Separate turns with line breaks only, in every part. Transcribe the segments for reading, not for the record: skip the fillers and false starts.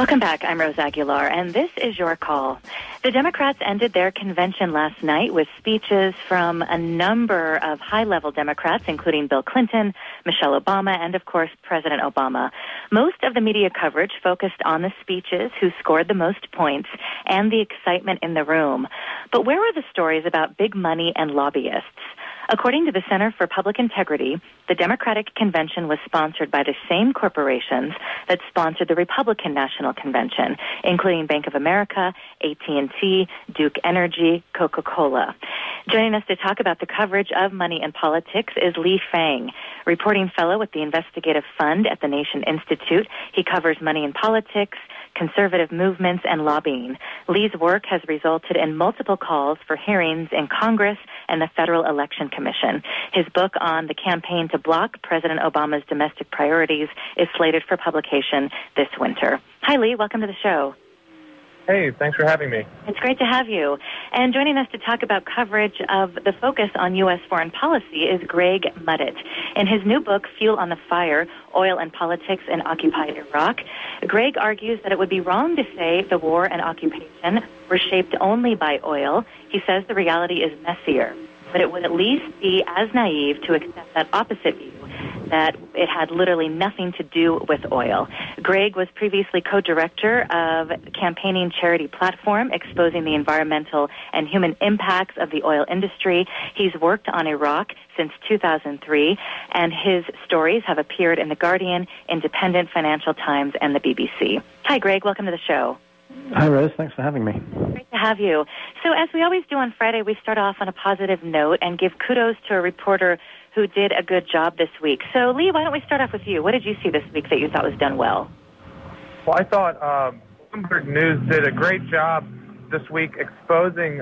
Welcome back. I'm Rose Aguilar, and this is your call. The Democrats ended their convention last night with speeches from a number of high-level Democrats, including Bill Clinton, Michelle Obama, and, of course, President Obama. Most of the media coverage focused on the speeches, who scored the most points, and the excitement in the room. But where were the stories about big money and lobbyists? According to the Center for Public Integrity, the Democratic Convention was sponsored by the same corporations that sponsored the Republican National Convention, including Bank of America, AT&T, Duke Energy, Coca-Cola. Joining us to talk about the coverage of money and politics is Lee Fang, reporting fellow with the Investigative Fund at the Nation Institute. He covers money and politics, conservative movements, and lobbying. Lee's work has resulted in multiple calls for hearings in Congress and the Federal Election Commission. His book on the campaign to block President Obama's domestic priorities is slated for publication this winter. Hi, Lee. Welcome to the show.
Hey, thanks for having me.
It's great to have you. And joining us to talk about coverage of the focus on U.S. foreign policy is Greg Mudditt. In his new book, Fuel on the Fire, Oil and Politics in Occupied Iraq, Greg argues that it would be wrong to say the war and occupation were shaped only by oil. He says the reality is messier, but it would at least be as naive to accept that opposite view, that it had literally nothing to do with oil. Greg was previously co-director of campaigning charity platform exposing the environmental and human impacts of the oil industry. He's worked on Iraq since 2003, and his stories have appeared in The Guardian, Independent, Financial Times, and the BBC. Hi, Greg. Welcome to the show.
Hi, Rose. Thanks for having me.
Great to have you. So as we always do on Friday, we start off on a positive note and give kudos to a reporter who did a good job this week. So, Lee, why don't we start off with you? What did you see this week that you thought was done well?
Well, I thought Bloomberg News did a great job this week exposing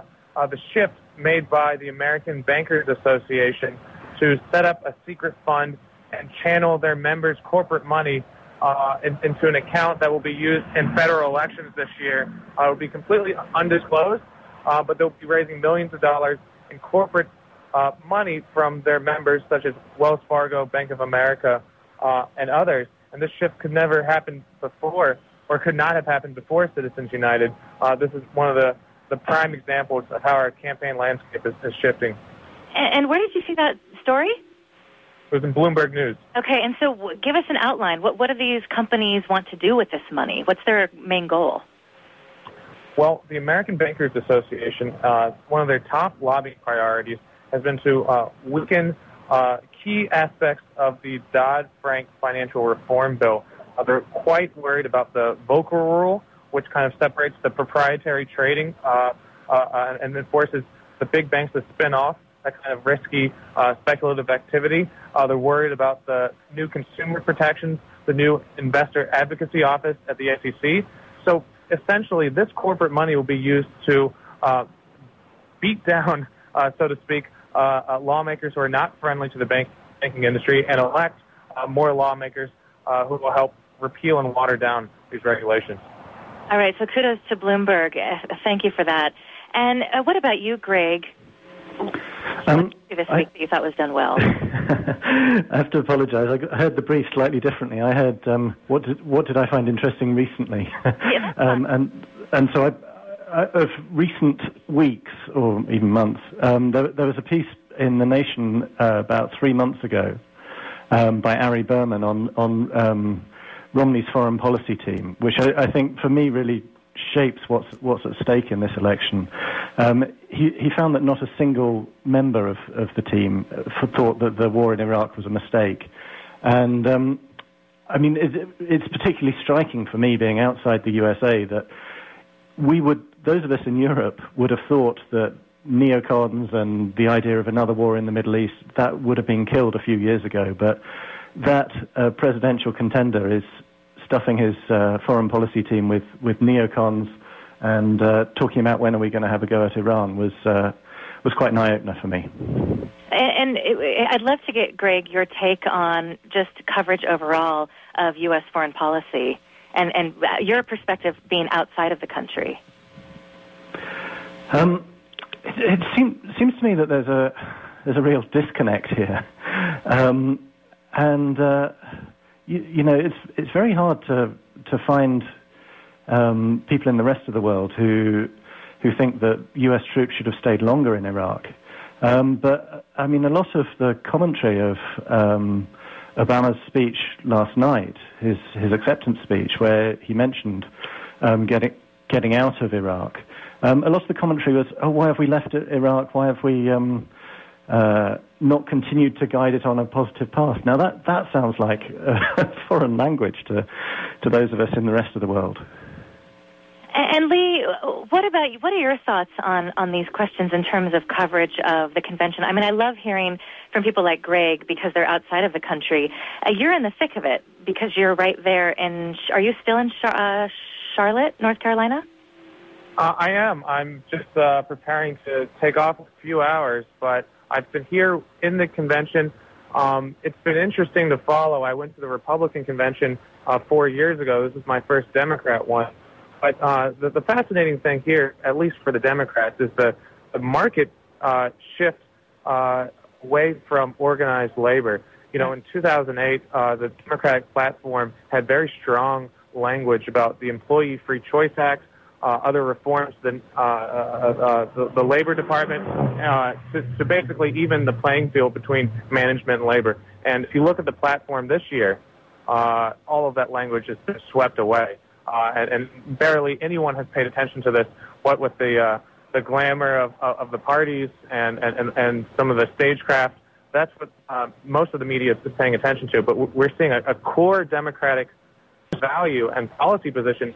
the shift made by the American Bankers Association to set up a secret fund and channel their members' corporate money into an account that will be used in federal elections this year. It will be completely undisclosed, but they'll be raising millions of dollars in corporate money from their members, such as Wells Fargo, Bank of America, and others. And this shift could never happen before, or could not have happened before Citizens United. This is one of the prime examples of how our campaign landscape is shifting.
And where did you see that story?
It was in Bloomberg News. Okay,
and so give us an outline. What do these companies want to do with this money? What's their main goal?
Well, the American Bankers Association, one of their top lobbying priorities has been to weaken key aspects of the Dodd-Frank financial reform bill. They're quite worried about the Volcker rule, which kind of separates the proprietary trading and enforces the big banks to spin off that kind of risky speculative activity. They're worried about the new consumer protections, the new investor advocacy office at the SEC. So essentially, this corporate money will be used to beat down, so to speak, lawmakers who are not friendly to the banking industry and elect more lawmakers who will help repeal and water down these regulations.
All right, so kudos to Bloomberg. Thank you for that. And what about you, Greg? What did you see this week that you thought was done well?
I have to apologize. I heard the brief slightly differently. I heard what did I find interesting recently?
Yeah,
and so of recent weeks or even months, there was a piece in The Nation about 3 months ago by Ari Berman on Romney's foreign policy team, which I think for me really shapes what's at stake in this election. He found that not a single member of the team thought that the war in Iraq was a mistake. And I mean, it's particularly striking for me, being outside the USA, that those of us in Europe would have thought that neocons and the idea of another war in the Middle East, that would have been killed a few years ago. But that presidential contender is stuffing his foreign policy team with neocons and talking about when are we going to have a go at Iran was quite an eye-opener for me.
And I'd love to get, Greg, your take on just coverage overall of U.S. foreign policy and your perspective being outside of the country.
It seems to me that there's a real disconnect here, and you know it's very hard to find people in the rest of the world who think that U.S. troops should have stayed longer in Iraq. But, I mean, a lot of the commentary of Obama's speech last night, his acceptance speech, where he mentioned getting out of Iraq, a lot of the commentary was, oh, why have we left Iraq? Why have we not continued to guide it on a positive path? Now, that sounds like a foreign language to those of us in the rest of the world.
And Lee, what are your thoughts on these questions in terms of coverage of the convention? I mean, I love hearing from people like Greg because they're outside of the country. You're in the thick of it because you're right there are you still in Charlotte, North Carolina?
I am. I'm just preparing to take off a few hours, but I've been here in the convention. It's been interesting to follow. I went to the Republican convention 4 years ago. This is my first Democrat one. But the fascinating thing here, at least for the Democrats, is the market shift away from organized labor. You know, in 2008, the Democratic platform had very strong language about the Employee Free Choice Act, other reforms, the Labor Department, to basically even the playing field between management and labor. And if you look at the platform this year, all of that language is swept away. And barely anyone has paid attention to this, what with the glamour of the parties and some of the stagecraft. That's what most of the media is paying attention to. But we're seeing a core Democratic value and policy position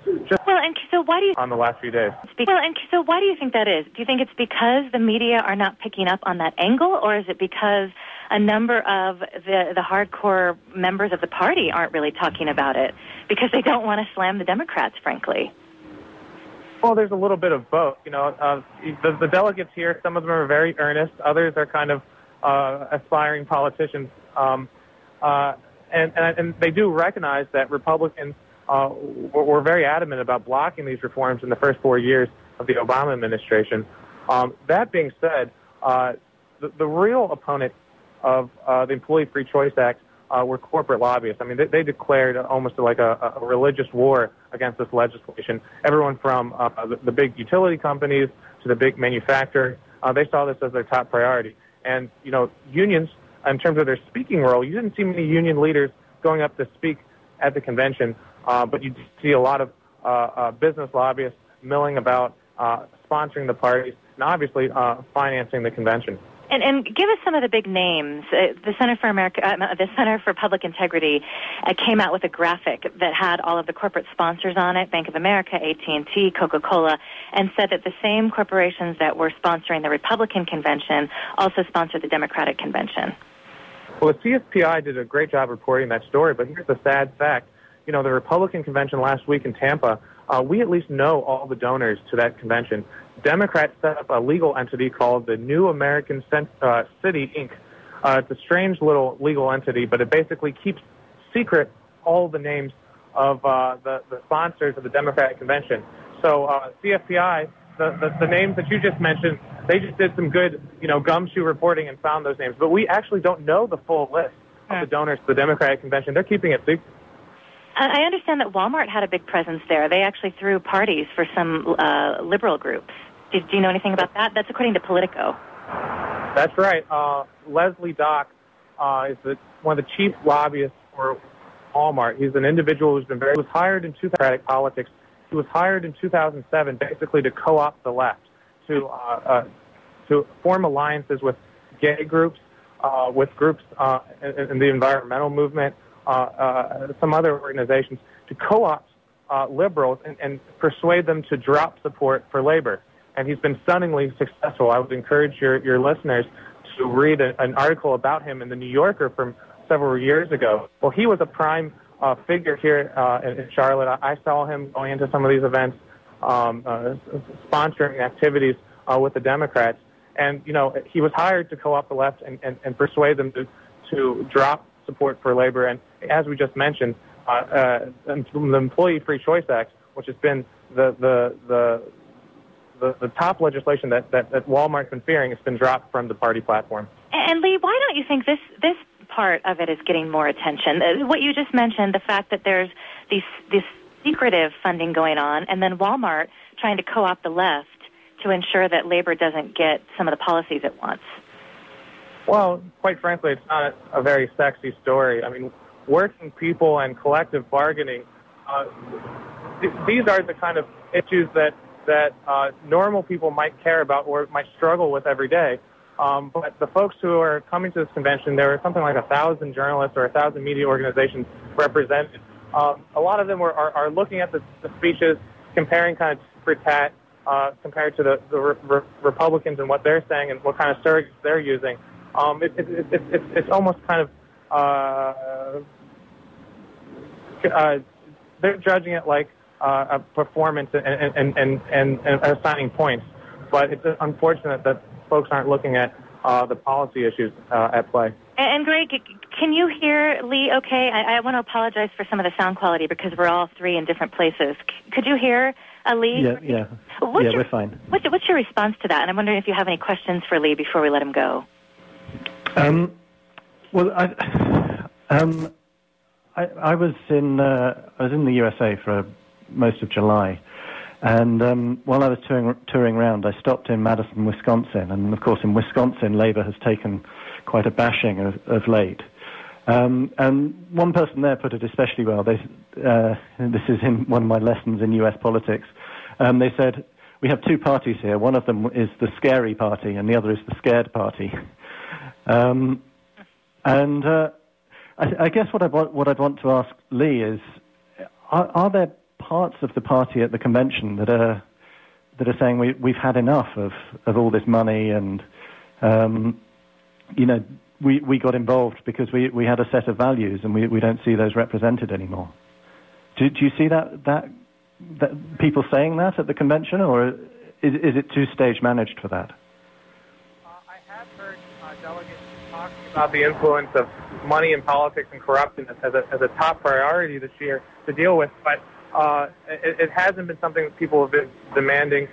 on the last few days.
So why do you think that is? Do you think it's because the media are not picking up on that angle, or is it because a number of the hardcore members of the party aren't really talking about it because they don't want to slam the Democrats, frankly?
Well, there's a little bit of both. You know, the delegates here, some of them are very earnest. Others are kind of aspiring politicians. And they do recognize that Republicans were very adamant about blocking these reforms in the first 4 years of the Obama administration. That being said, the real opponent of the Employee Free Choice Act were corporate lobbyists. I mean, they declared almost like a religious war against this legislation. Everyone from the big utility companies to the big manufacturers, they saw this as their top priority. And, you know, unions, in terms of their speaking role, you didn't see many union leaders going up to speak at the convention, but you did see a lot of business lobbyists milling about, sponsoring the parties, and obviously financing the convention.
And give us some of the big names. The Center for Public Integrity came out with a graphic that had all of the corporate sponsors on it: Bank of America, AT&T, Coca-Cola, and said that the same corporations that were sponsoring the Republican convention also sponsored the Democratic convention.
Well, the CSPI did a great job reporting that story, but here's the sad fact. You know, the Republican convention last week in Tampa, we at least know all the donors to that convention. Democrats set up a legal entity called the New American City, Inc. It's a strange little legal entity, but it basically keeps secret all the names of the sponsors of the Democratic convention. So CSPI, the names that you just mentioned, they just did some good, gumshoe reporting and found those names. But we actually don't know the full list of the donors to the Democratic convention. They're keeping it secret.
I understand that Walmart had a big presence there. They actually threw parties for some liberal groups. Do you know anything about that? That's according to Politico.
That's right. Leslie Dock is one of the chief lobbyists for Walmart. He's an individual who's been was hired in Democratic politics. He was hired in 2007 basically to co-opt the left, to form alliances with gay groups, with groups in the environmental movement, some other organizations, to co-opt liberals and persuade them to drop support for labor. And he's been stunningly successful. I would encourage your listeners to read an article about him in the New Yorker from several years ago. Well, he was a prime figure here in Charlotte. I saw him going into some of these events, sponsoring activities with the Democrats. And, he was hired to co-opt the left and persuade them to drop support for labor. And as we just mentioned, the Employee Free Choice Act, which has been the top legislation that Walmart's been fearing, has been dropped from the party platform.
And Lee, why don't you think this part of it is getting more attention? What you just mentioned, the fact that there's these secretive funding going on, and then Walmart trying to co-opt the left to ensure that labor doesn't get some of the policies it wants?
Well, quite frankly, it's not a very sexy story. I mean, working people and collective bargaining, these are the kind of issues that normal people might care about or might struggle with every day. But the folks who are coming to this convention, there were something like 1,000 journalists or 1,000 media organizations represented. A lot of them are looking at the speeches, comparing kind of for tat, compared to the Republicans and what they're saying and what kind of surrogates they're using. It's almost kind of they're judging it like a performance and assigning points. But it's unfortunate that folks aren't looking at the policy issues at play.
And Greg, can you hear Lee okay? I want to apologize for some of the sound quality because we're all three in different places. Could you hear Lee?
Yeah, we're fine.
What's your response to that? And I'm wondering if you have any questions for Lee before we let him go.
Well, I was in the USA for most of July, and while I was touring around, I stopped in Madison, Wisconsin, and of course in Wisconsin, Labor has taken quite a bashing of late. And one person there put it especially well. This is in one of my lessons in U.S. politics. They said, we have two parties here. One of them is the scary party, and the other is the scared party. I guess what I'd want to ask Lee is, are there parts of the party at the convention that are saying we've had enough of all this money and we got involved because we had a set of values and we don't see those represented anymore? Do you see that people saying that at the convention, or is it too stage managed for that?
I have heard delegates talking about the influence of money in politics and corruption as a top priority this year to deal with, but it hasn't been something that people have been demanding.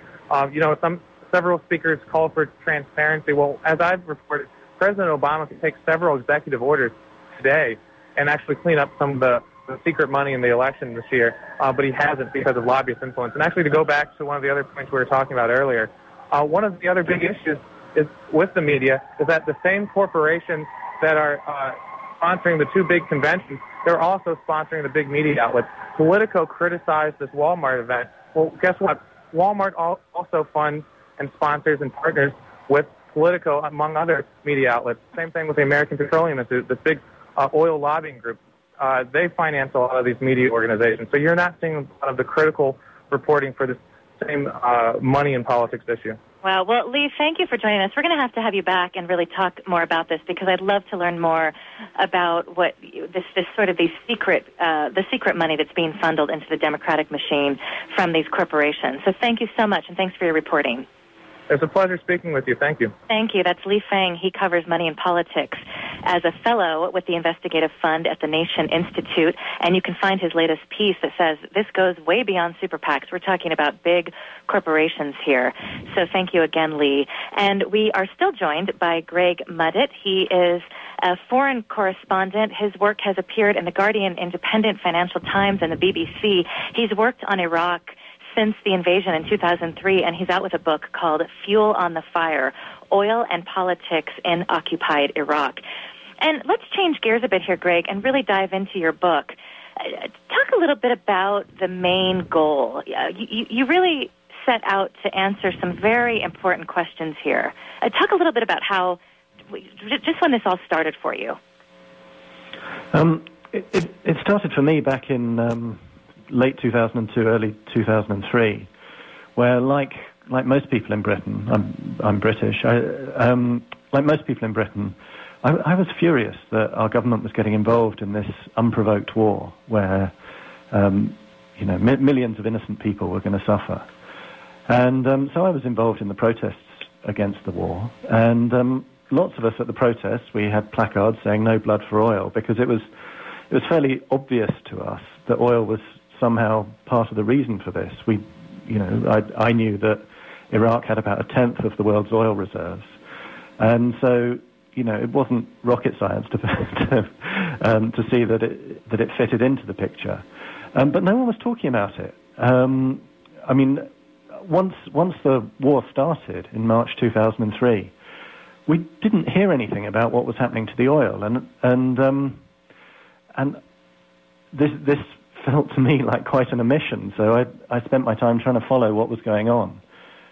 Several speakers call for transparency. Well, as I've reported, President Obama could take several executive orders today and actually clean up some of the secret money in the election this year, but he hasn't because of lobbyist influence. And actually, to go back to one of the other points we were talking about earlier, one of the other big issues is with the media is that the same corporations that are sponsoring the two big conventions, they're also sponsoring the big media outlets. Politico criticized this Walmart event. Well, guess what? Walmart also funds and sponsors and partners with Politico, among other media outlets. Same thing with the American Petroleum Institute, this big oil lobbying group. They finance a lot of these media organizations. So you're not seeing a lot of the critical reporting for this same money in politics issue.
Wow. Well, Lee, thank you for joining us. We're going to have you back and really talk more about this because I'd love to learn more about what this sort of the secret money that's being funneled into the Democratic machine from these corporations. So thank you so much, and thanks for your reporting.
It's a pleasure speaking with you. Thank you.
Thank you. That's Lee Fang. He covers money and politics as a fellow with the Investigative Fund at the Nation Institute. And you can find his latest piece that says this goes way beyond super PACs. We're talking about big corporations here. So thank you again, Lee. And we are still joined by Greg Mudditt. He is a foreign correspondent. His work has appeared in The Guardian, Independent, Financial Times, and the BBC. He's worked on Iraq since the invasion in 2003, and he's out with a book called Fuel on the Fire, Oil and Politics in Occupied Iraq. And let's change gears a bit here, Greg, and really dive into your book. Talk a little bit about the main goal. You really set out to answer some very important questions here. Talk a little bit about how, just when this all started for you.
It started for me back in late 2002, early 2003, where like most people in Britain, I'm British, like most people in Britain, I was furious that our government was getting involved in this unprovoked war where, millions of innocent people were going to suffer. And so I was involved in the protests against the war. And lots of us at the protests, we had placards saying no blood for oil, because it was fairly obvious to us that oil was somehow part of the reason for this. I knew that Iraq had about 1/10 of the world's oil reserves. And so, it wasn't rocket science to see that it fitted into the picture. But no one was talking about it. I mean, once the war started in March 2003, we didn't hear anything about what was happening to the oil, and this felt to me like quite an omission. So I spent my time trying to follow what was going on.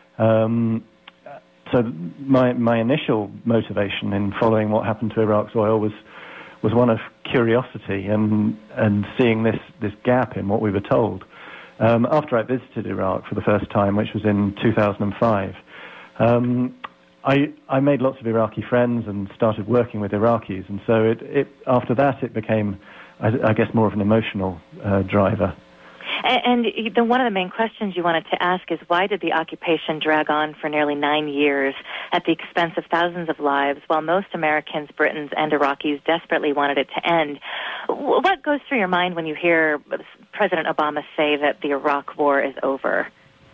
So my initial motivation in following what happened to Iraq's oil was one of curiosity and seeing this gap in what we were told. After I visited Iraq for the first time, which was in 2005, I made lots of Iraqi friends and started working with Iraqis, and so after that it became, I guess, more of an emotional driver.
And one of the main questions you wanted to ask is, why did the occupation drag on for nearly 9 years at the expense of thousands of lives, while most Americans, Britons, and Iraqis desperately wanted it to end? What goes through your mind when you hear President Obama say that the Iraq War is over?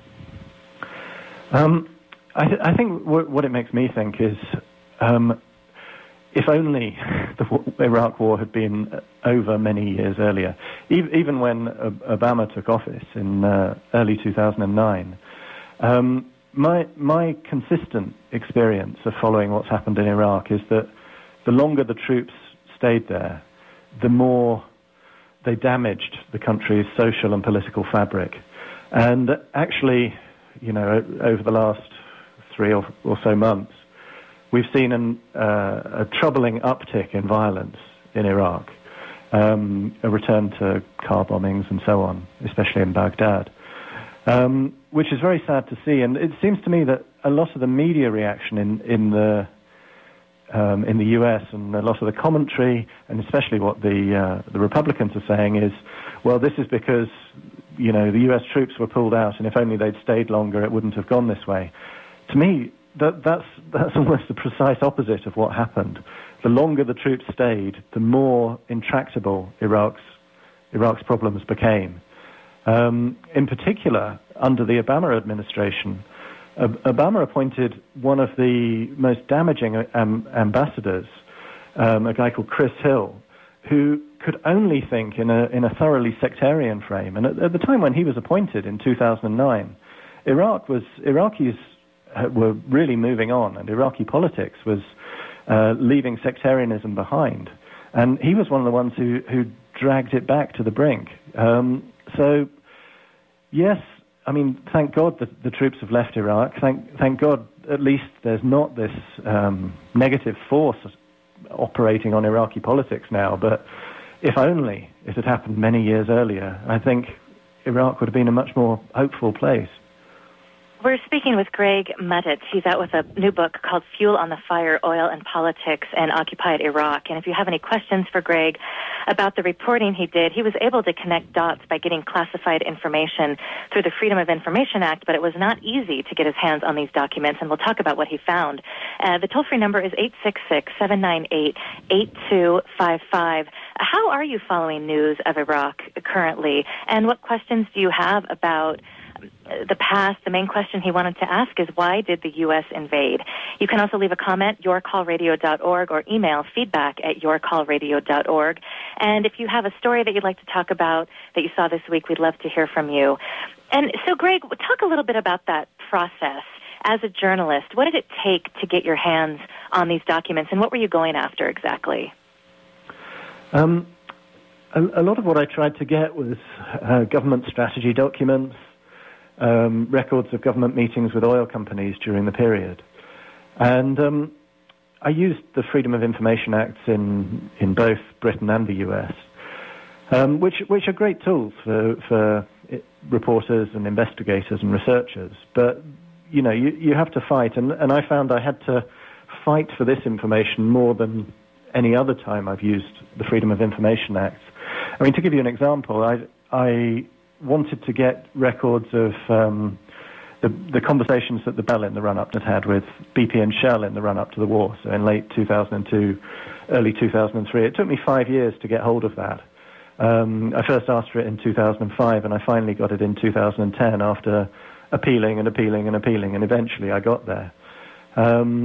I think what it makes me think is, if only the Iraq War had been over many years earlier, even when Obama took office in early 2009, my consistent experience of following what's happened in Iraq is that the longer the troops stayed there, the more they damaged the country's social and political fabric. And actually, over the last 3 or so months, we've seen a troubling uptick in violence in Iraq, a return to car bombings and so on, especially in Baghdad, which is very sad to see. And it seems to me that a lot of the media reaction in the US and a lot of the commentary, and especially what the Republicans are saying, is, well, this is because the US troops were pulled out, and if only they'd stayed longer, it wouldn't have gone this way. To me, that's almost the precise opposite of what happened. The longer the troops stayed, the more intractable Iraq's problems became. In particular, under the Obama administration, Obama appointed one of the most damaging ambassadors, a guy called Chris Hill, who could only think in a thoroughly sectarian frame. And at the time when he was appointed in 2009, Iraqis were really moving on, and Iraqi politics was leaving sectarianism behind. And he was one of the ones who dragged it back to the brink. So, yes, I mean, thank God that the troops have left Iraq. Thank God at least there's not this negative force operating on Iraqi politics now. But if only it had happened many years earlier, I think Iraq would have been a much more hopeful place.
We're speaking with Greg Muditz. He's out with a new book called Fuel on the Fire, Oil and Politics in Occupied Iraq. And if you have any questions for Greg about the reporting he did, he was able to connect dots by getting classified information through the Freedom of Information Act, but it was not easy to get his hands on these documents, and we'll talk about what he found. The toll-free number is 866-798-8255. How are you following news of Iraq currently, and what questions do you have about the past? The main question he wanted to ask is, why did the U.S. invade? You can also leave a comment, yourcallradio.org, or email feedback@yourcallradio.org. And if you have a story that you'd like to talk about that you saw this week, we'd love to hear from you. And so, Greg, talk a little bit about that process. As a journalist, what did it take to get your hands on these documents, and what were you going after exactly?
A lot of what I tried to get was government strategy documents, records of government meetings with oil companies during the period. And I used the Freedom of Information Acts in both Britain and the US, which are great tools for reporters and investigators and researchers. But, you have to fight. And I found I had to fight for this information more than any other time I've used the Freedom of Information Act. I mean, to give you an example, I wanted to get records of the conversations that the Bell in the run-up had with BP and Shell in the run-up to the war, so in late 2002, early 2003. It took me 5 years to get hold of that. I first asked for it in 2005, and I finally got it in 2010 after appealing, and eventually I got there.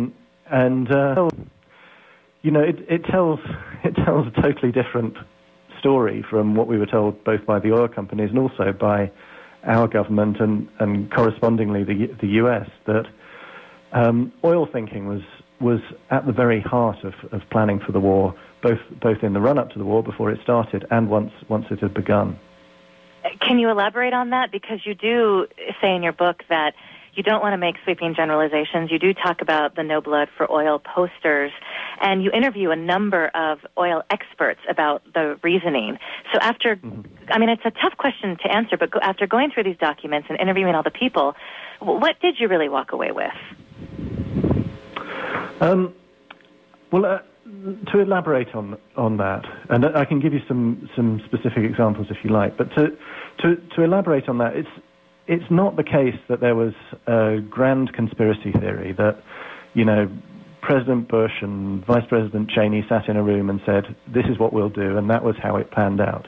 It tells a totally different story from what we were told both by the oil companies and also by our government and correspondingly the US, that oil thinking was at the very heart of planning for the war, both in the run-up to the war before it started and once it had begun.
Can you elaborate on that? Because you do say in your book that you don't want to make sweeping generalizations. You do talk about the No Blood for Oil posters, and you interview a number of oil experts about the reasoning. So it's a tough question to answer, but after going through these documents and interviewing all the people, what did you really walk away with?
To elaborate on that, and I can give you some specific examples if you like, but to elaborate on that, it's not the case that there was a grand conspiracy theory that, President Bush and Vice President Cheney sat in a room and said, this is what we'll do, and that was how it panned out.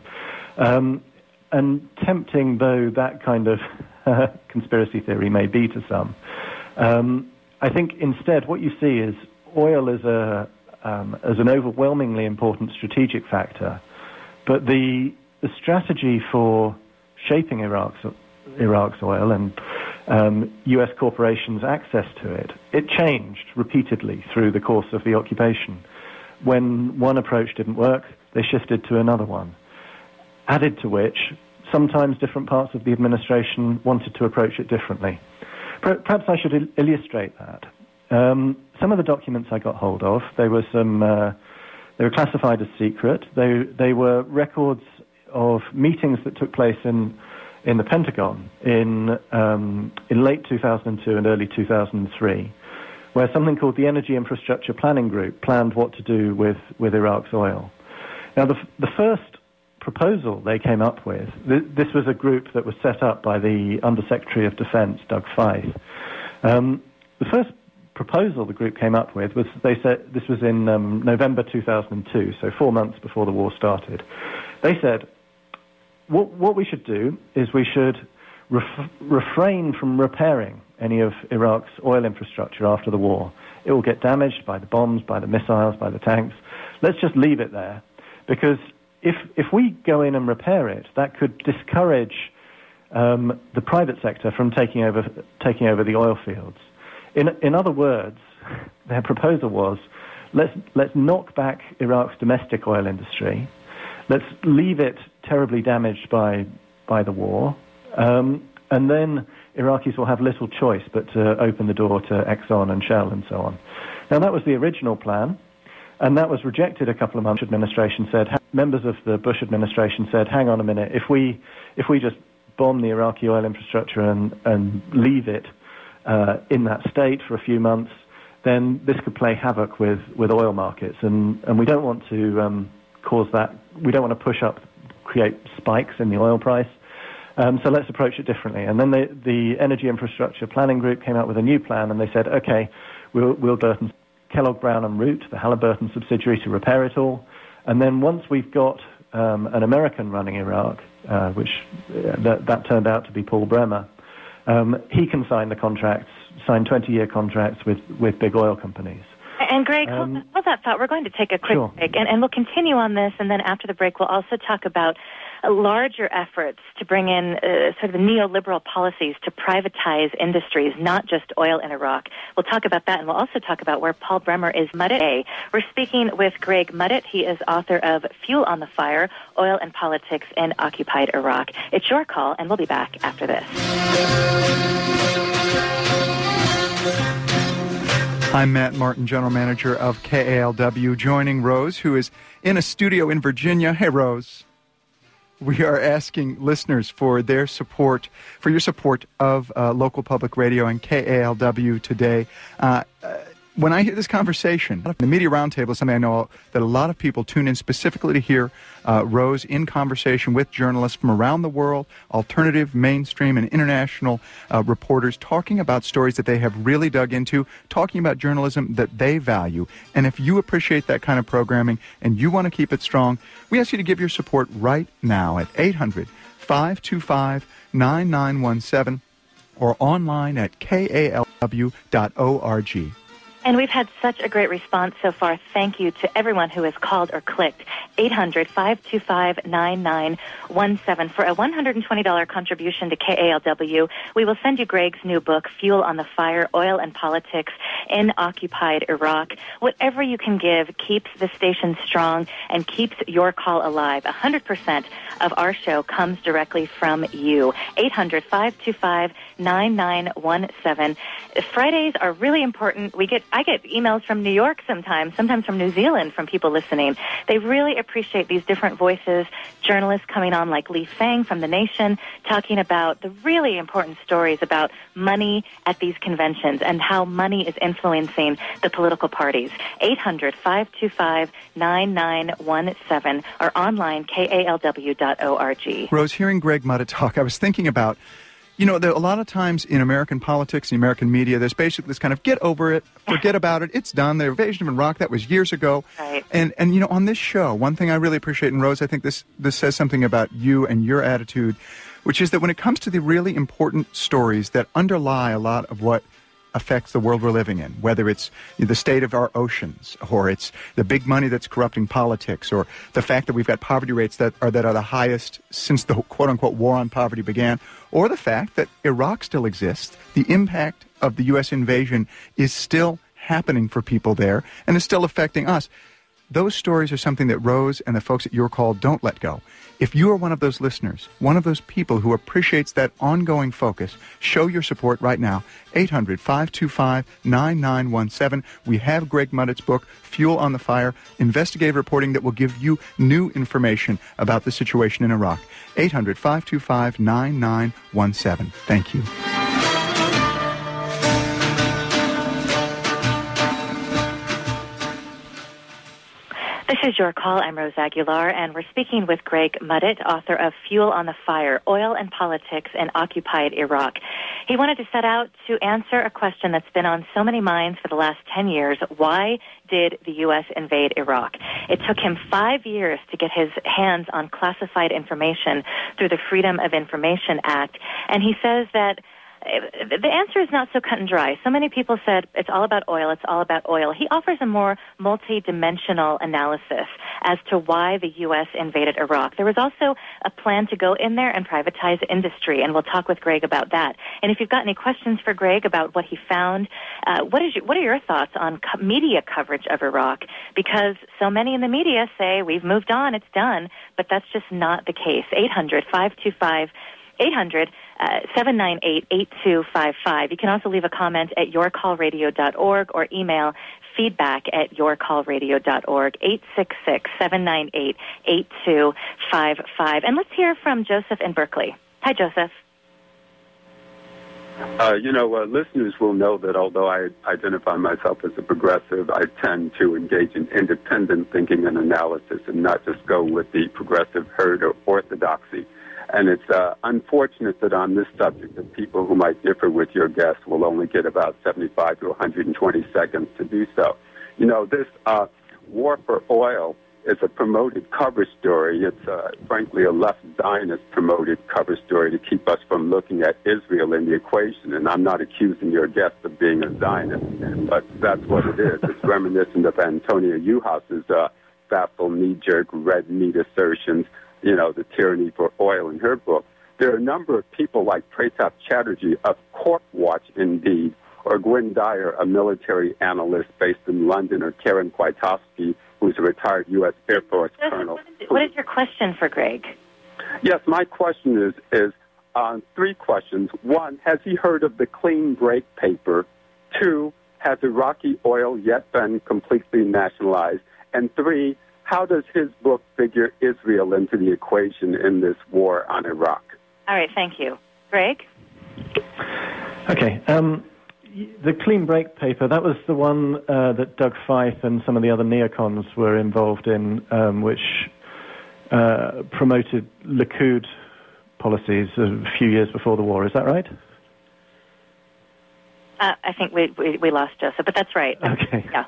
And tempting though that kind of conspiracy theory may be to some, I think instead what you see is oil as an overwhelmingly important strategic factor, but the strategy for shaping Iraq's oil and U.S. corporations' access to it changed repeatedly through the course of the occupation. When one approach didn't work, they shifted to another one. Added to which, sometimes different parts of the administration wanted to approach it differently. Perhaps I should illustrate that. Some of the documents I got hold of, they were classified as secret. They were records of meetings that took place in the Pentagon in late 2002 and early 2003, where something called the Energy Infrastructure Planning Group planned what to do with Iraq's oil. Now, the first proposal they came up with, this was a group that was set up by the Undersecretary of Defense, Doug Feith. The first proposal the group came up with was, they said, this was in November 2002, so 4 months before the war started. They said, what we should do is we should refrain from repairing any of Iraq's oil infrastructure after the war. It will get damaged by the bombs, by the missiles, by the tanks. Let's just leave it there, because if we go in and repair it, that could discourage the private sector from taking over the oil fields. In other words, their proposal was, let's knock back Iraq's domestic oil industry. Let's leave it terribly damaged by the war, and then Iraqis will have little choice but to open the door to Exxon and Shell and so on. Now, that was the original plan, and that was rejected a couple of months. Members of the Bush administration said, hang on a minute, if we just bomb the Iraqi oil infrastructure and leave it in that state for a few months, then this could play havoc with oil markets, and we don't want to cause that. We don't want to create spikes in the oil price. So let's approach it differently. And then the Energy Infrastructure Planning Group came out with a new plan, and they said, okay, we'll Burton, Kellogg Brown and Root, the Halliburton subsidiary, to repair it all. And then once we've got an American running Iraq, which that turned out to be Paul Bremer, he can sign 20-year contracts with big oil companies.
And Greg, hold that thought. We're going to take a quick break, and we'll continue on this, and then after the break we'll also talk about larger efforts to bring in sort of neoliberal policies to privatize industries, not just oil in Iraq. We'll talk about that, and we'll also talk about where Paul Bremer is today. We're speaking with Greg Mudditt. He is author of Fuel on the Fire, Oil and Politics in Occupied Iraq. It's your call, and we'll be back after this.
I'm Matt Martin, General Manager of KALW, joining Rose, who is in a studio in Virginia. Hey, Rose. We are asking listeners for their support, for your support of local public radio and KALW today. When I hear this conversation, the Media Roundtable is something I know that a lot of people tune in specifically to hear Rose in conversation with journalists from around the world, alternative, mainstream, and international reporters talking about stories that they have really dug into, talking about journalism that they value. And if you appreciate that kind of programming and you want to keep it strong, we ask you to give your support right now at 800-525-9917 or online at kalw.org.
And we've had such a great response so far. Thank you to everyone who has called or clicked. 800-525-9917 for a $120 contribution to KALW. We will send you Greg's new book, Fuel on the Fire, Oil and Politics in Occupied Iraq. Whatever you can give keeps the station strong and keeps your call alive. 100% of our show comes directly from you. 800-525-9917. Fridays are really important. I get emails from New York sometimes from New Zealand from people listening. They really appreciate these different voices, journalists coming on like Lee Fang from The Nation, talking about the really important stories about money at these conventions and how money is influencing the political parties. 800-525-9917 or online, kalw.org.
Rose, hearing Greg Mudditt talk, I was thinking about, a lot of times in American politics, the American media, there's basically this kind of get over it, forget about it, it's done. The invasion of Iraq, that was years ago.
Right.
And on this show, one thing I really appreciate, and Rose, I think this says something about you and your attitude, which is that when it comes to the really important stories that underlie a lot of what affects the world we're living in, whether it's the state of our oceans, or it's the big money that's corrupting politics, or the fact that we've got poverty rates that are the highest since the quote-unquote war on poverty began, or the fact that Iraq still exists, the impact of the U.S. invasion is still happening for people there and is still affecting us. Those stories are something that Rose and the folks at Your Call don't let go. If you are one of those listeners, one of those people who appreciates that ongoing focus, show your support right now. 800-525-9917. We have Greg Mudditt's book, Fuel on the Fire, investigative reporting that will give you new information about the situation in Iraq. 800-525-9917. Thank you.
This is Your Call. I'm Rose Aguilar, and we're speaking with Greg Mudditt, author of Fuel on the Fire, Oil and Politics in Occupied Iraq. He wanted to set out to answer a question that's been on so many minds for the last 10 years. Why did the U.S. invade Iraq? It took him 5 years to get his hands on classified information through the Freedom of Information Act, and he says that the answer is not so cut and dry. So many people said it's all about oil, it's all about oil. He offers a more multi-dimensional analysis as to why the U.S. invaded Iraq. There was also a plan to go in there and privatize industry, and we'll talk with Greg about that. And if you've got any questions for Greg about what he found, what are your thoughts on media coverage of Iraq? Because so many in the media say we've moved on, it's done, but that's just not the case. 800-798-8255. You can also leave a comment at yourcallradio.org or email feedback@yourcallradio.org, 866-798-8255. And let's hear from Joseph in Berkeley. Hi, Joseph.
Listeners will know that although I identify myself as a progressive, I tend to engage in independent thinking and analysis and not just go with the progressive herd or orthodoxy. And it's unfortunate that on this subject, that people who might differ with your guest will only get about 75 to 120 seconds to do so. This war for oil is a promoted cover story. It's, frankly, a left Zionist promoted cover story to keep us from looking at Israel in the equation. And I'm not accusing your guest of being a Zionist, but that's what it is. It's reminiscent of Antonia Uhas's facile, knee-jerk, red meat assertions, the tyranny for oil in her book. There are a number of people like Pratap Chatterjee of Corp Watch, indeed, or Gwen Dyer, a military analyst based in London, or Karen Kwiatkowski, who's a retired U.S. Air Force colonel.
What is your question for Greg?
Yes, my question is three questions. One, has he heard of the clean break paper? Two, has Iraqi oil yet been completely nationalized? And three, how does his book figure Israel into the equation in this war on Iraq?
All right, thank you. Greg?
Okay. The Clean Break paper, that was the one that Doug Feith and some of the other neocons were involved in, which promoted Likud policies a few years before the war. Is that right?
I think we lost Joseph, but that's right.
Okay.
Yeah.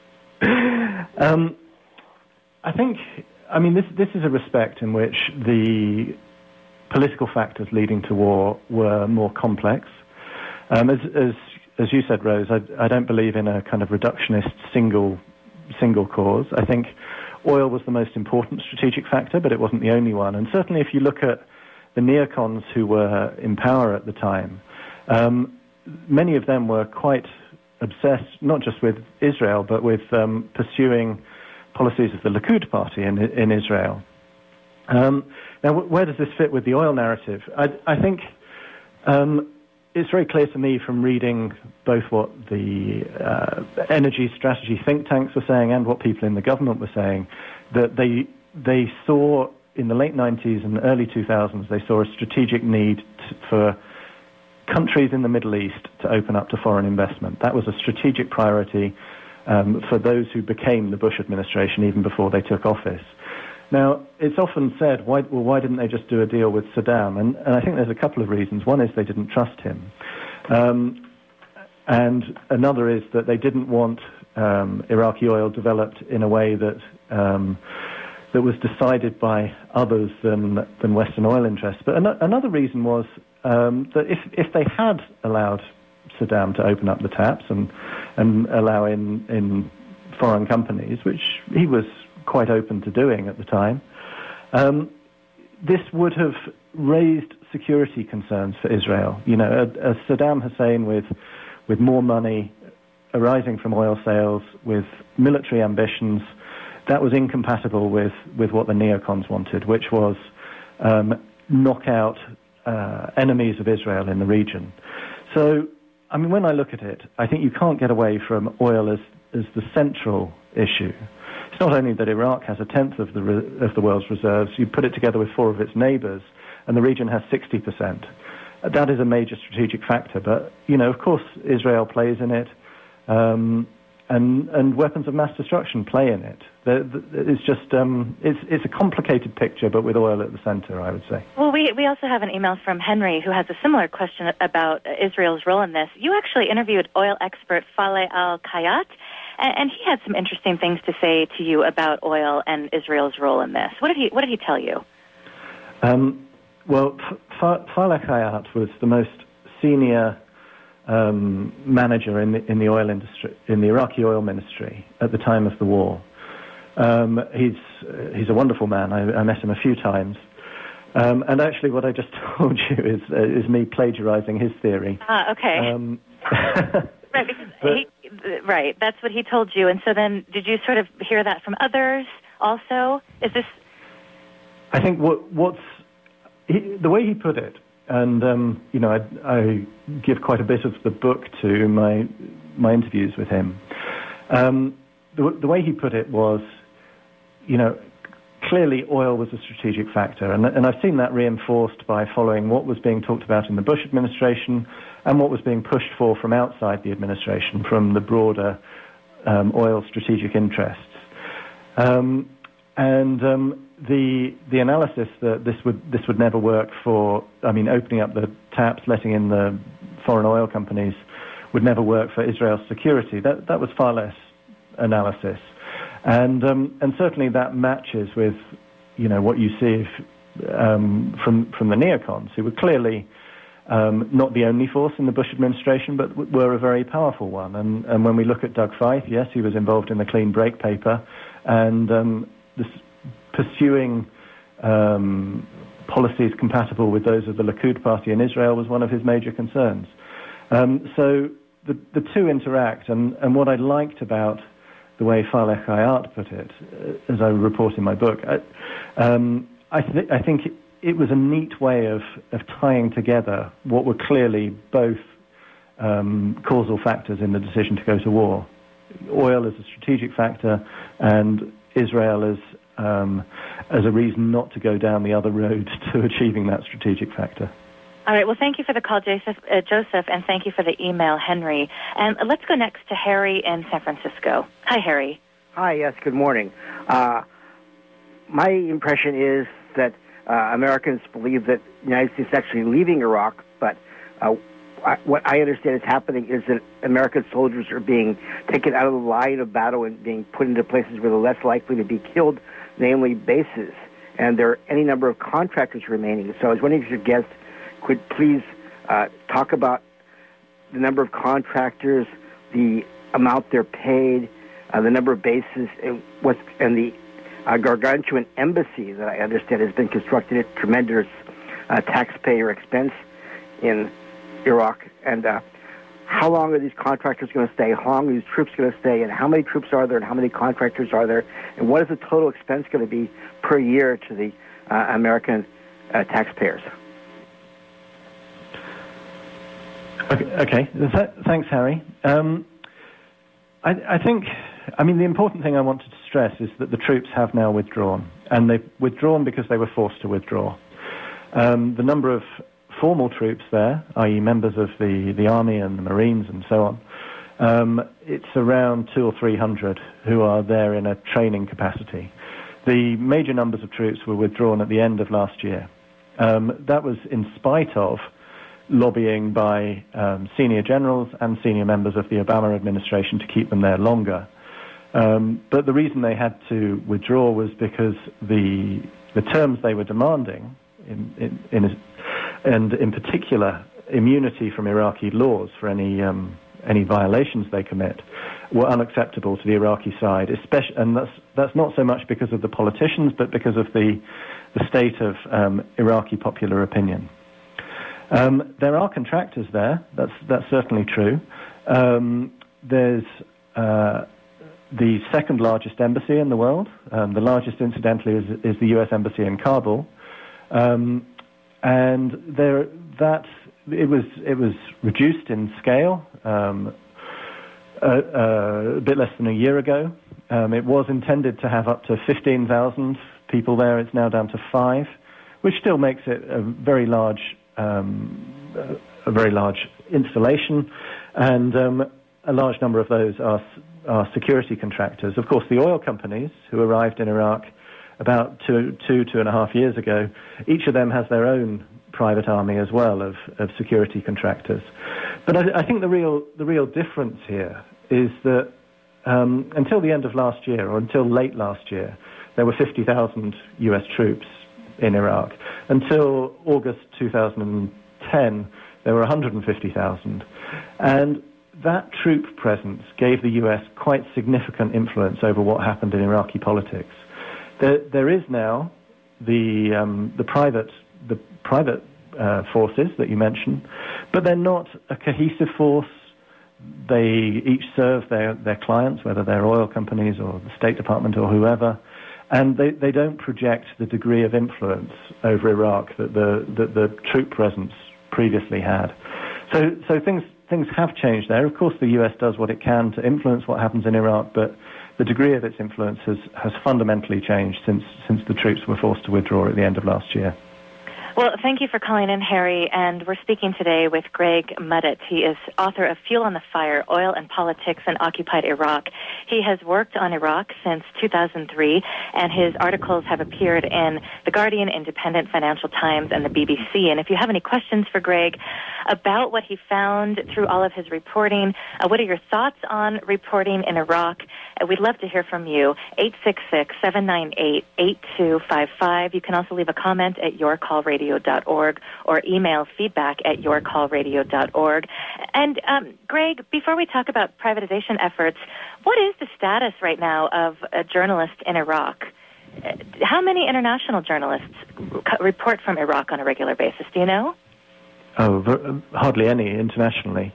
This is a respect in which the political factors leading to war were more complex. As as you said, Rose, I don't believe in a kind of reductionist single cause. I think oil was the most important strategic factor, but it wasn't the only one. And certainly if you look at the neocons who were in power at the time, many of them were quite obsessed, not just with Israel, but with pursuing policies of the Likud party in Israel. Now, where does this fit with the oil narrative? I think it's very clear to me from reading both what the energy strategy think tanks were saying and what people in the government were saying, that they saw in the late 90s and early 2000s, they saw a strategic need for countries in the Middle East to open up to foreign investment. That was a strategic priority for those who became the Bush administration even before they took office. Now, it's often said, why didn't they just do a deal with Saddam? And I think there's a couple of reasons. One is they didn't trust him. And another is that they didn't want Iraqi oil developed in a way that was decided by others than Western oil interests. But another reason was that if they had allowed Saddam to open up the taps and allow in foreign companies, which he was quite open to doing at the time, this would have raised security concerns for Israel. You know, as Saddam Hussein with more money arising from oil sales, with military ambitions, that was incompatible with what the neocons wanted, which was knock out enemies of Israel in the region. So, I mean, when I look at it, I think you can't get away from oil as the central issue. It's not only that Iraq has 1/10 of the world's reserves, you put it together with 4 of its neighbors, and the region has 60%. That is a major strategic factor, but, you know, of course, Israel plays in it, and weapons of mass destruction play in it. It's just, it's a complicated picture, but with oil at the center, I would say.
Well, we also have an email from Henry who has a similar question about Israel's role in this. You actually interviewed oil expert Faleh Al-Kayat, and he had some interesting things to say to you about oil and Israel's role in this. What did he tell you?
Well, Faleh Al-Kayat was the most senior manager in the oil industry, in the Iraqi oil ministry at the time of the war. He's a wonderful man. I met him a few times. And actually, what I just told you is me plagiarizing his theory.
Okay. Right, because right, that's what he told you. And so then, did you sort of hear that from others also? Is this?
I think the way he put it, and you know, I give quite a bit of the book to my interviews with him. The way he put it was, you know, clearly oil was a strategic factor, and I've seen that reinforced by following what was being talked about in the Bush administration and what was being pushed for from outside the administration, from the broader oil strategic interests. The analysis that this would never work for, I mean, opening up the taps, letting in the foreign oil companies, would never work for Israel's security. That was far less analysis, and certainly that matches with, you know, what you see from the neocons, who were clearly not the only force in the Bush administration, but were a very powerful one. And when we look at Doug Feith, yes, he was involved in the Clean Break paper, and this pursuing policies compatible with those of the Likud party in Israel was one of his major concerns. So the two interact, and what I liked about the way Faleh Al-Kayat put it, as I report in my book, I think it was a neat way of tying together what were clearly both causal factors in the decision to go to war. Oil as a strategic factor, and Israel as a reason not to go down the other road to achieving that strategic factor.
All right. Well, thank you for the call, Joseph, and thank you for the email, Henry. And let's go next to Harry in San Francisco. Hi, Harry.
Hi. Yes. Good morning. My impression is that Americans believe that the United States is actually leaving Iraq, but what I understand is happening is that American soldiers are being taken out of the line of battle and being put into places where they're less likely to be killed, namely bases. And there are any number of contractors remaining. So I was wondering if your guest could please talk about the number of contractors, the amount they're paid, the number of bases, and the gargantuan embassy that I understand has been constructed at tremendous taxpayer expense in Iraq, and how long are these contractors going to stay, how long are these troops going to stay, and how many troops are there, and how many contractors are there, and what is the total expense going to be per year to the American taxpayers?
Okay. Thanks, Harry. I think, the important thing I wanted to stress is that the troops have now withdrawn, and they've withdrawn because they were forced to withdraw. The number of formal troops there, i.e. members of the Army and the Marines and so on, it's around 200 or 300 who are there in a training capacity. The major numbers of troops were withdrawn at the end of last year. That was in spite of lobbying by senior generals and senior members of the Obama administration to keep them there longer. But the reason they had to withdraw was because the terms they were demanding, and in particular immunity from Iraqi laws for any violations they commit, were unacceptable to the Iraqi side, and that's not so much because of the politicians, but because of the state of Iraqi popular opinion. There are contractors there. That's certainly true. There's the second largest embassy in the world. The largest, incidentally, is the U.S. Embassy in Kabul. And it was reduced in scale a bit less than a year ago. It was intended to have up to 15,000 people there. It's now down to 5, which still makes it a very large installation, and a large number of those are security contractors. Of course, the oil companies who arrived in Iraq about two and a half years ago, each of them has their own private army as well of security contractors. But I think the real difference here is that until the end of last year, or until late last year, there were 50,000 U.S. troops in Iraq. Until August 2010, there were 150,000. And that troop presence gave the U.S. quite significant influence over what happened in Iraqi politics. There is now the private forces that you mentioned, but they're not a cohesive force. They each serve their clients, whether they're oil companies or the State Department or whoever, and they don't project the degree of influence over Iraq that the troop presence previously had. So things have changed there. Of course, the U.S. does what it can to influence what happens in Iraq, but the degree of its influence has fundamentally changed since the troops were forced to withdraw at the end of last year.
Well, thank you for calling in, Harry, and we're speaking today with Greg Mudditt. He is author of Fuel on the Fire, Oil and Politics in Occupied Iraq. He has worked on Iraq since 2003, and his articles have appeared in The Guardian, Independent, Financial Times, and the BBC. And if you have any questions for Greg about what he found through all of his reporting, what are your thoughts on reporting in Iraq? We'd love to hear from you, 866-798-8255. You can also leave a comment at yourcallradio.org or email feedback@yourcallradio.org. And Greg, before we talk about privatization efforts, what is the status right now of a journalist in Iraq? How many international journalists report from Iraq on a regular basis? Do you know?
Hardly any internationally.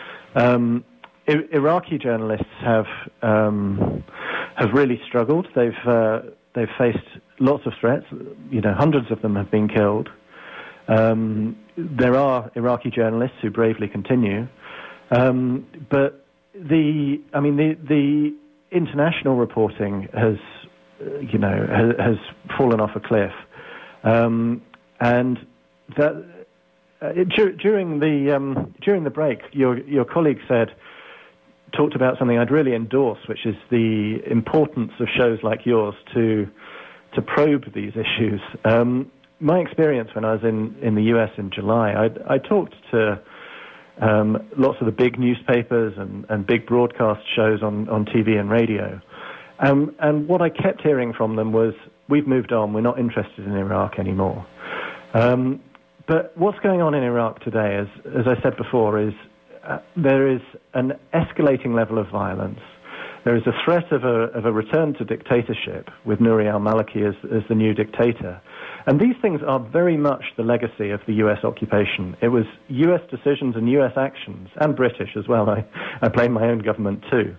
Iraqi journalists have really struggled. They've faced lots of threats. Hundreds of them have been killed. There are Iraqi journalists who bravely continue, but the international reporting has fallen off a cliff, and that during the break, your colleague talked about something I'd really endorse, which is the importance of shows like yours to probe these issues. My experience when I was in the US in July, I talked to lots of the big newspapers and big broadcast shows on TV and radio. And what I kept hearing from them was, we've moved on, we're not interested in Iraq anymore. But what's going on in Iraq today, as I said before, is there is an escalating level of violence. There is a threat of a return to dictatorship with Nouri al-Maliki as the new dictator. And these things are very much the legacy of the U.S. occupation. It was U.S. decisions and U.S. actions, and British as well. I blame my own government too.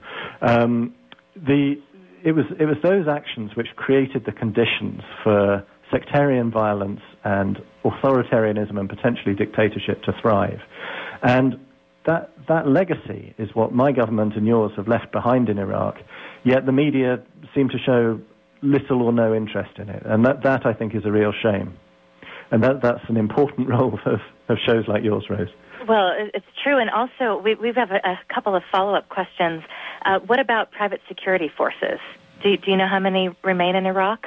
It was those actions which created the conditions for sectarian violence and authoritarianism and potentially dictatorship to thrive. And that legacy is what my government and yours have left behind in Iraq, yet the media seem to show little or no interest in it. And that I think, is a real shame. And that's an important role of shows like yours, Rose.
Well, it's true. And also, we have a couple of follow-up questions. What about private security forces? Do you know how many remain in Iraq?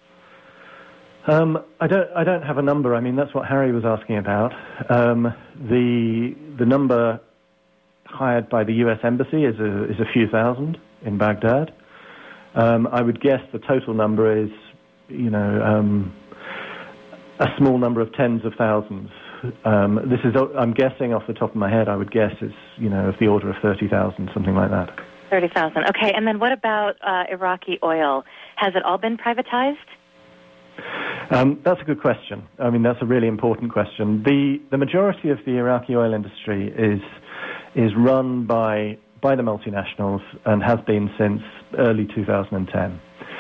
I don't have a number. I mean, that's what Harry was asking about. The number hired by the U.S. Embassy is a few thousand in Baghdad. I would guess the total number is, a small number of tens of thousands. I'm guessing off the top of my head. I would guess it's of the order of 30,000, something like that.
30,000. Okay. And then what about Iraqi oil? Has it all been privatized?
That's a good question. I mean, that's a really important question. The majority of the Iraqi oil industry is run by the multinationals and has been since early 2010.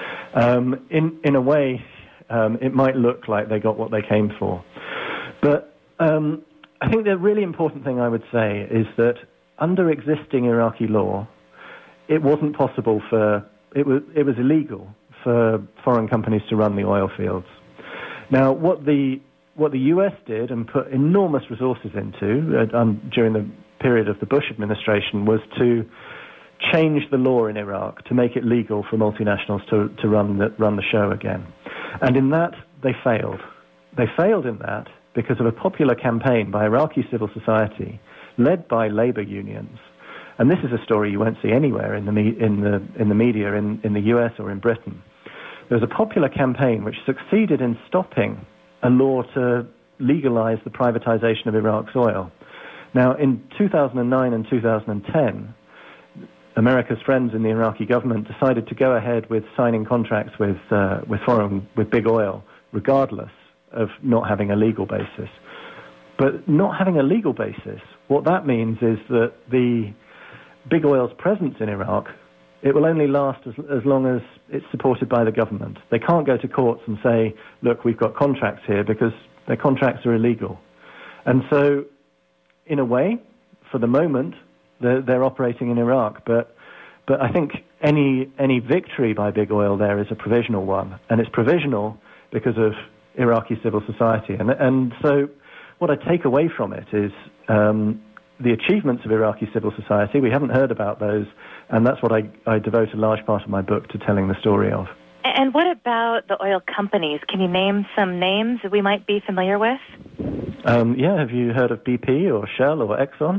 In a way, it might look like they got what they came for. But I think the really important thing I would say is that under existing Iraqi law, it wasn't possible it was illegal for foreign companies to run the oil fields. Now, what the U.S. did and put enormous resources into during the period of the Bush administration was to change the law in Iraq to make it legal for multinationals to run the show again. And in that, they failed. They failed in that because of a popular campaign by Iraqi civil society led by labor unions. And this is a story you won't see anywhere in the media in the U.S. or in Britain. There was a popular campaign which succeeded in stopping a law to legalize the privatization of Iraq's oil. Now, in 2009 and 2010, America's friends in the Iraqi government decided to go ahead with signing contracts with big oil, regardless of not having a legal basis. But not having a legal basis, what that means is that the big oil's presence in Iraq, it will only last as long as it's supported by the government. They can't go to courts and say, look, we've got contracts here, because their contracts are illegal. And so, in a way, for the moment, they're operating in Iraq. But I think any victory by big oil there is a provisional one. And it's provisional because of Iraqi civil society. And so what I take away from it is the achievements of Iraqi civil society. We haven't heard about those, and that's what I devote a large part of my book to telling the story of.
And what about the oil companies? Can you name some names that we might be familiar with?
Yeah, have you heard of BP or Shell or Exxon?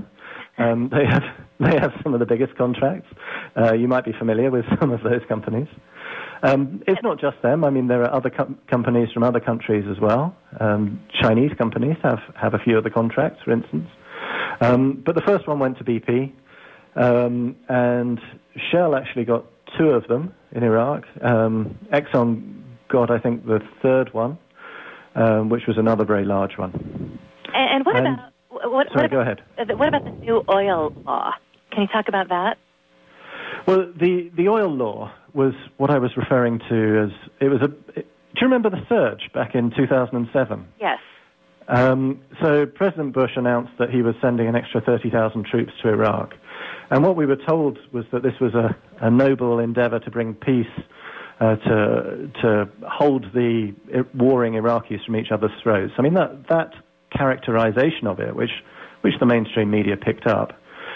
They have some of the biggest contracts. You might be familiar with some of those companies. It's not just them. I mean, there are other companies from other countries as well. Chinese companies have a few of the contracts, for instance. But the first one went to BP, and Shell actually got 2 of them in Iraq. Exxon got, I think, the 3rd one, which was another very large one.
And what about...
Sorry, go ahead.
What about the new oil law? Can you talk about that?
Well, the oil law was what I was referring to as... do you remember the surge back in 2007?
Yes.
So President Bush announced that he was sending an extra 30,000 troops to Iraq. And what we were told was that this was a noble endeavor to bring peace, to hold the warring Iraqis from each other's throats. I mean, that characterization of it, which the mainstream media picked up,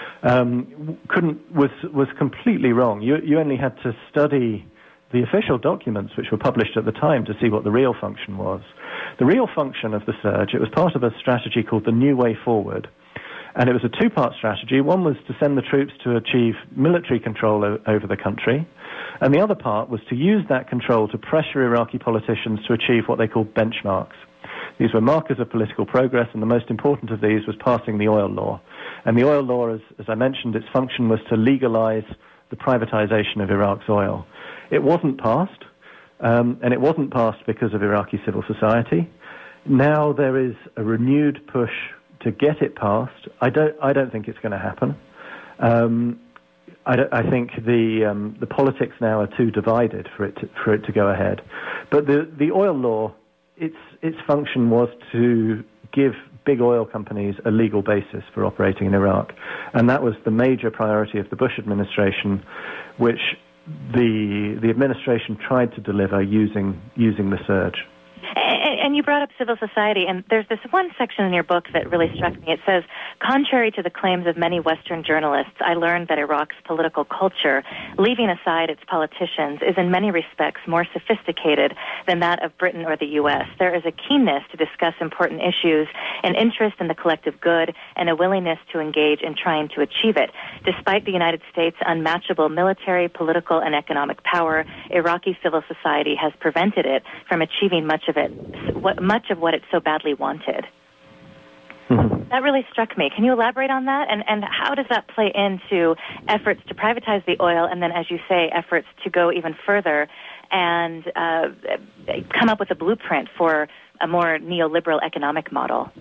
was completely wrong. You only had to study the official documents which were published at the time to see what the real function was. The real function of the surge, it was part of a strategy called the New Way Forward, and it was a 2-part strategy. One was to send the troops to achieve military control over the country, and the other part was to use that control to pressure Iraqi politicians to achieve what they called benchmarks. These were markers of political progress, and the most important of these was passing the oil law. And the oil law, as I mentioned, its function was to legalize the privatization of Iraq's oil. It wasn't passed, and it wasn't passed because of Iraqi civil society. Now there is a renewed push to get it passed. I don't think it's going to happen. I think the politics now are too divided for it to go ahead. But the oil law, its function was to give big oil companies a legal basis for operating in Iraq, and that was the major priority of the Bush administration, which the administration tried to deliver using the surge.
And you brought up civil society, and there's this one section in your book that really struck me. It says, contrary to the claims of many Western journalists, I learned that Iraq's political culture, leaving aside its politicians, is in many respects more sophisticated than that of Britain or the U.S. There is a keenness to discuss important issues, an interest in the collective good, and a willingness to engage in trying to achieve it. Despite the United States' unmatchable military, political, and economic power, Iraqi civil society has prevented it from achieving much of what it so badly wanted.
Mm-hmm.
That really struck me. Can you elaborate on that? And how does that play into efforts to privatize the oil, and then, as you say, efforts to go even further and come up with a blueprint for a more neoliberal economic model?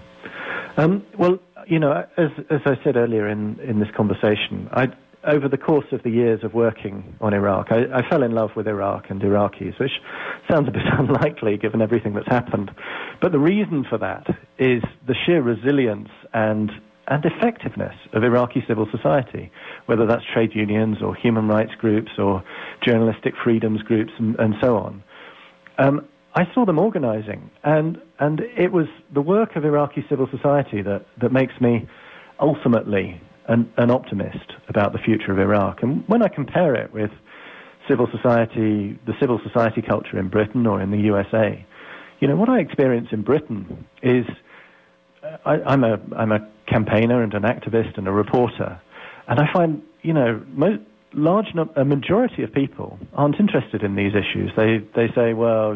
Well, as I said earlier in this conversation, over the course of the years of working on Iraq, I fell in love with Iraq and Iraqis, which sounds a bit unlikely given everything that's happened. But the reason for that is the sheer resilience and effectiveness of Iraqi civil society, whether that's trade unions or human rights groups or journalistic freedoms groups and so on. I saw them organizing, and it was the work of Iraqi civil society that makes me ultimately an optimist about the future of Iraq. And when I compare it with the civil society culture in Britain or in the USA, what I experience in Britain is I'm a campaigner and an activist and a reporter, and I find a majority of people aren't interested in these issues. They say, well,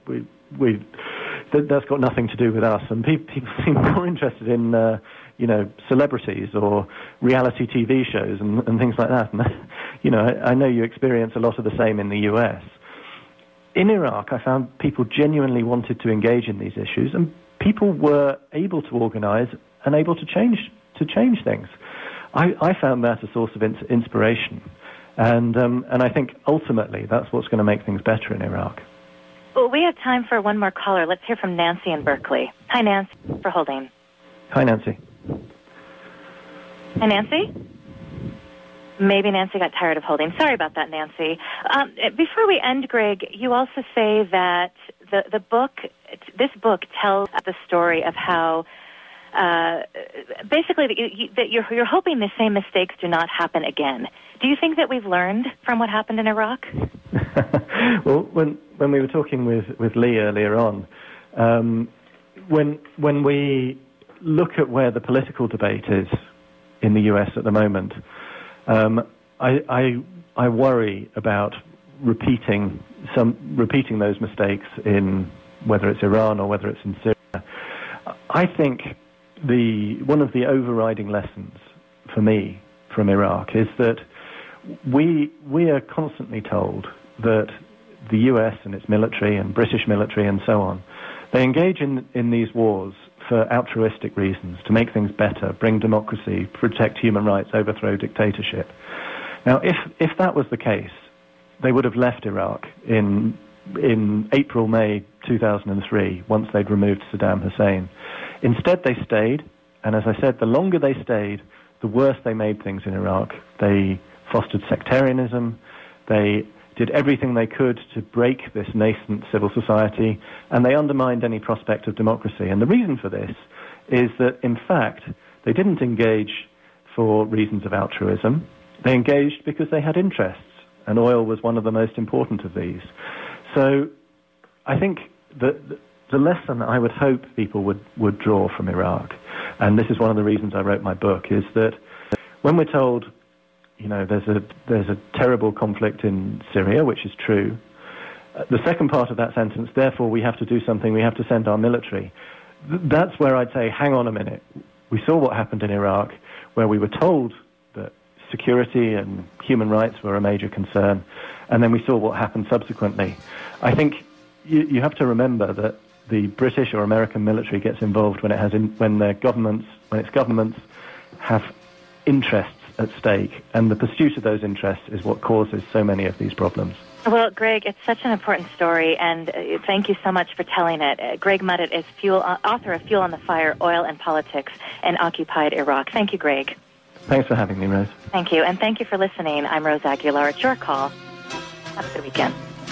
that's got nothing to do with us, and people seem more interested in celebrities or reality TV shows and things like that. And, I know you experience a lot of the same in the US. In Iraq, I found people genuinely wanted to engage in these issues, and people were able to organize and able to change things. I found that a source of inspiration, and I think ultimately that's what's going to make things better in Iraq.
Well, we have time for one more caller. Let's hear from Nancy in Berkeley. Hi, Nancy. Thanks for holding.
Hi, Nancy.
Hi, Nancy? Maybe Nancy got tired of holding. Sorry about that, Nancy. Before we end, Greg, you also say that this book tells the story of how basically that you're hoping the same mistakes do not happen again. Do you think that we've learned from what happened in Iraq?
Well, when we were talking with Lee earlier on, when we look at where the political debate is in the US at the moment, I worry about repeating those mistakes in whether it's Iran or whether it's in Syria. I think one of the overriding lessons for me from Iraq is that we are constantly told that the US and its military and British military and so on, they engage in these wars for altruistic reasons, to make things better, bring democracy, protect human rights, overthrow dictatorship. Now, if that was the case, they would have left Iraq in April, May 2003, once they'd removed Saddam Hussein. Instead, they stayed, and as I said, the longer they stayed, the worse they made things in Iraq. They fostered sectarianism, they did everything they could to break this nascent civil society, and they undermined any prospect of democracy. And the reason for this is that, in fact, they didn't engage for reasons of altruism. They engaged because they had interests, and oil was one of the most important of these. So I think that the lesson I would hope people would draw from Iraq, and this is one of the reasons I wrote my book, is that when we're told, there's a terrible conflict in Syria, which is true, The second part of that sentence, therefore we have to do something, we have to send our military. That's where I'd say, hang on a minute. We saw what happened in Iraq, where we were told that security and human rights were a major concern, and then we saw what happened subsequently. I think you have to remember that the British or American military gets involved when its governments have interests at stake, and the pursuit of those interests is what causes so many of these problems.
Well, Greg, it's such an important story, and thank you so much for telling it. Greg Mudditt is author of Fuel on the Fire, Oil and Politics in Occupied Iraq. Thank you, Greg.
Thanks for having me, Rose.
Thank you, and thank you for listening. I'm Rose Aguilar. It's your call. Have a good weekend.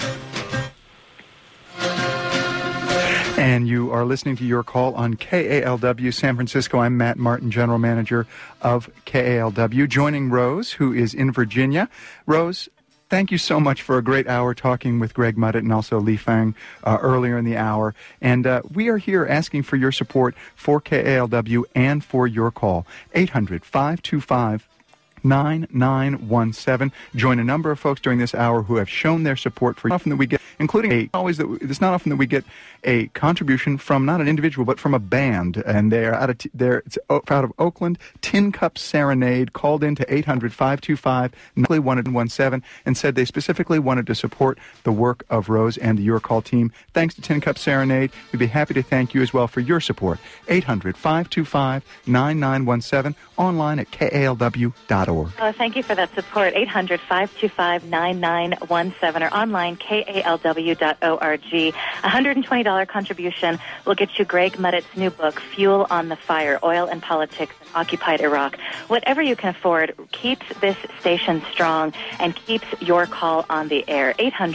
And you are listening to Your Call on KALW San Francisco. I'm Matt Martin, General Manager of KALW, joining Rose, who is in Virginia. Rose, thank you so much for a great hour talking with Greg Mudditt and also Lee Fang earlier in the hour. And we are here asking for your support for KALW and for Your Call. 800-525-9917. Join a number of folks during this hour who have shown their support for often that we get, including it's not often that we get a contribution from not an individual but from a band, and they're out of Oakland. Tin Cup Serenade called in to 800-525-9117 and said they specifically wanted to support the work of Rose and the Your Call team. Thanks to Tin Cup Serenade. We'd be happy to thank you as well for your support. 800-525-9917, online at kalw.org.
Thank you for that support. 800-525-9917 or online kalw.org. $120 contribution will get you Greg Mudditt's new book, Fuel on the Fire, Oil and Politics in Occupied Iraq. Whatever you can afford keeps this station strong and keeps Your Call on the air.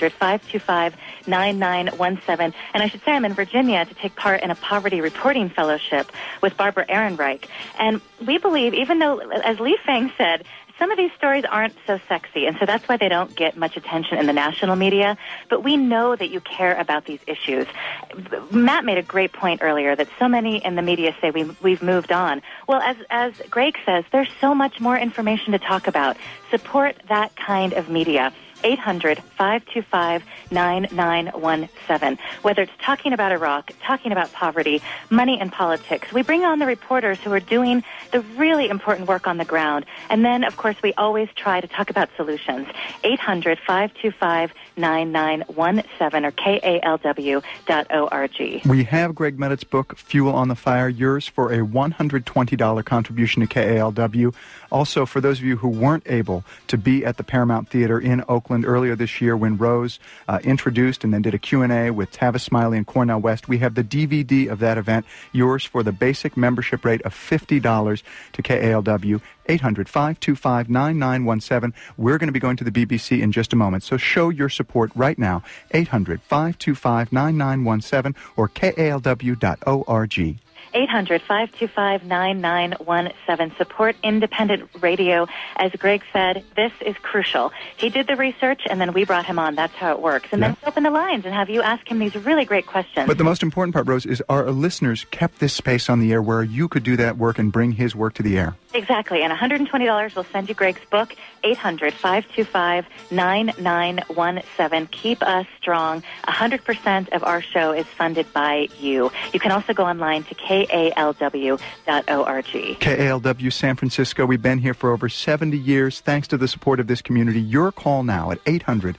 800-525-9917. And I should say I'm in Virginia to take part in a poverty reporting fellowship with Barbara Ehrenreich. And we believe, even though, as Lee Fang said, some of these stories aren't so sexy, and so that's why they don't get much attention in the national media. But we know that you care about these issues. Matt made a great point earlier that so many in the media say we've moved on. Well, as Greg says, there's so much more information to talk about. Support that kind of media. 800-525-9917. Whether it's talking about Iraq, talking about poverty, money and politics, we bring on the reporters who are doing the really important work on the ground. And then, of course, we always try to talk about solutions. 800-525-9917 or kalw.org.
We have Greg Mudditt's book, Fuel on the Fire, yours for a $120 contribution to KALW. Also, for those of you who weren't able to be at the Paramount Theater in Oakland earlier this year when Rose introduced and then did a Q&A with Tavis Smiley and Cornell West, we have the DVD of that event, yours for the basic membership rate of $50 to KALW. 800-525-9917. We're going to be going to the BBC in just a moment, so show your support right now. 800-525-9917 or kalw.org.
800-525-9917. Support independent radio. As Greg said, this is crucial. He did the research, and then we brought him on. That's how it works. And then open the lines and have you ask him these really great questions.
But the most important part, Rose, is our listeners kept this space on the air where you could do that work and bring his work to the air.
Exactly. And $120 will send you Greg's book, 800-525-9917. Keep us strong. 100% of our show is funded by you. You can also go online to kalw.org.
KALW San Francisco. We've been here for over 70 years. Thanks to the support of this community. Your call now at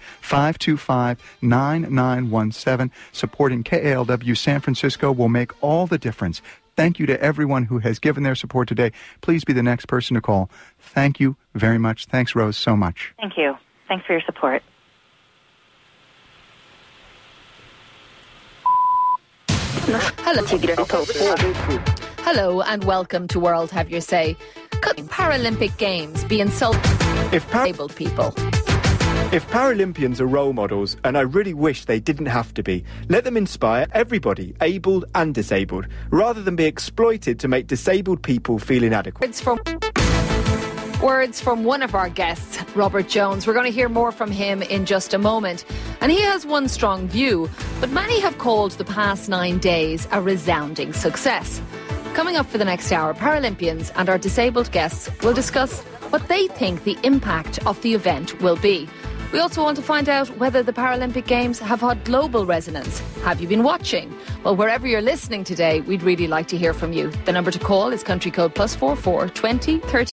800-525-9917. Supporting KALW San Francisco will make all the difference. Thank you to everyone who has given their support today. Please be the next person to call. Thank you very much. Thanks, Rose, so much.
Thank you. Thanks for your support.
Hello and welcome to World Have Your Say. Could Paralympic Games be insulting disabled people?
If Paralympians are role models, and I really wish they didn't have to be, let them inspire everybody, abled and disabled, rather than be exploited to make disabled people feel inadequate.
Words from one of our guests, Robert Jones. We're going to hear more from him in just a moment. And he has one strong view, but many have called the past 9 days a resounding success. Coming up for the next hour, Paralympians and our disabled guests will discuss what they think the impact of the event will be. We also want to find out whether the Paralympic Games have had global resonance. Have you been watching? Well, wherever you're listening today, we'd really like to hear from you. The number to call is country code +44 20 30.